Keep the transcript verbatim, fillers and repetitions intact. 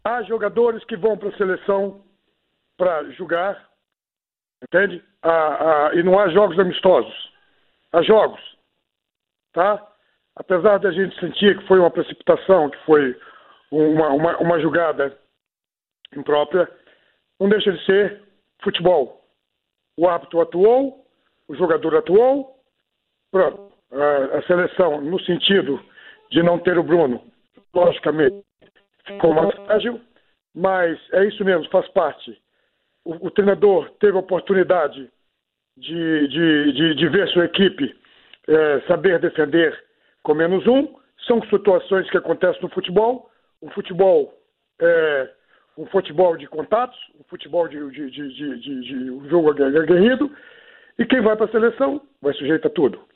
Há jogadores que vão para a seleção para jogar, entende? Há, há, e não há jogos amistosos. Há jogos, tá? Apesar da gente sentir que foi uma precipitação, que foi uma, uma, uma jogada imprópria, não deixa de ser futebol. O árbitro atuou, o jogador atuou, pronto. A, a seleção, no sentido de não ter o Bruno, logicamente, ficou mais ágil, mas é isso mesmo, faz parte. O, o treinador teve a oportunidade de, de, de, de ver sua equipe é, saber defender com menos um. São situações que acontecem no futebol. Um futebol é um futebol de contatos, um futebol de, de, de, de, de, de um jogo aguerrido. E quem vai para a seleção vai sujeito a tudo.